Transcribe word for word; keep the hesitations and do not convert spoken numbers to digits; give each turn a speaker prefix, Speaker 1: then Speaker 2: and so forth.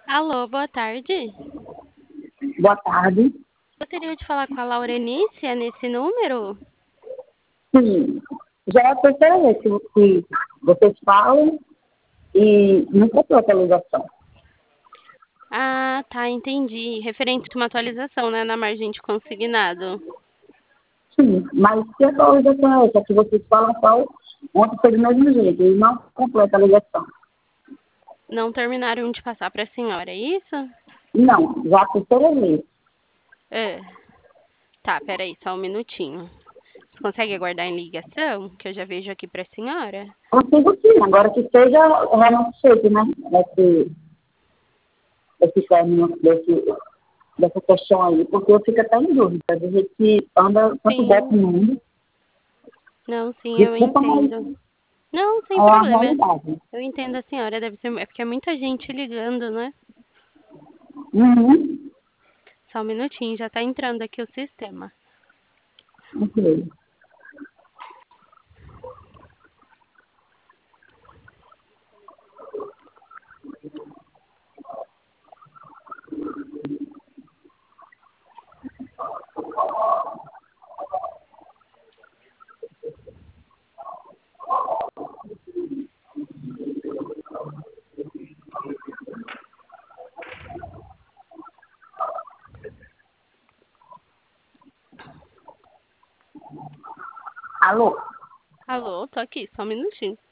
Speaker 1: Alô, boa tarde.
Speaker 2: Boa tarde.
Speaker 1: Gostaria de falar com a Laurenice, é nesse número?
Speaker 2: Sim, já é a terceira vez que que vocês falam e nunca trocam a ligação.
Speaker 1: Ah, tá, entendi. Referente a uma atualização, né, na margem de consignado.
Speaker 2: Sim, mas que atualização é essa que vocês falam qual ontem foi do mesmo jeito e não completa a ligação?
Speaker 1: Não terminaram de passar para a senhora, é isso?
Speaker 2: Não, já é a terceira vez.
Speaker 1: É. Tá, peraí, só um minutinho. Você consegue aguardar em ligação? Que eu já vejo aqui para a senhora.
Speaker 2: Consigo sim, agora que seja realmente feito, né? Esse, esse término desse, dessa questão aí, porque eu fico até em dúvida, do jeito que anda tanto golpe
Speaker 1: Sim.
Speaker 2: no mundo.
Speaker 1: Não, sim, eu
Speaker 2: Desculpa, mas
Speaker 1: entendo. Não, sem
Speaker 2: é a
Speaker 1: problema.
Speaker 2: realidade.
Speaker 1: Eu entendo a senhora, deve ser. É porque é muita gente ligando, né?
Speaker 2: Uhum.
Speaker 1: Só um minutinho, já tá entrando aqui o sistema.
Speaker 2: Ok. Alô?
Speaker 1: Alô, tô aqui, só um minutinho.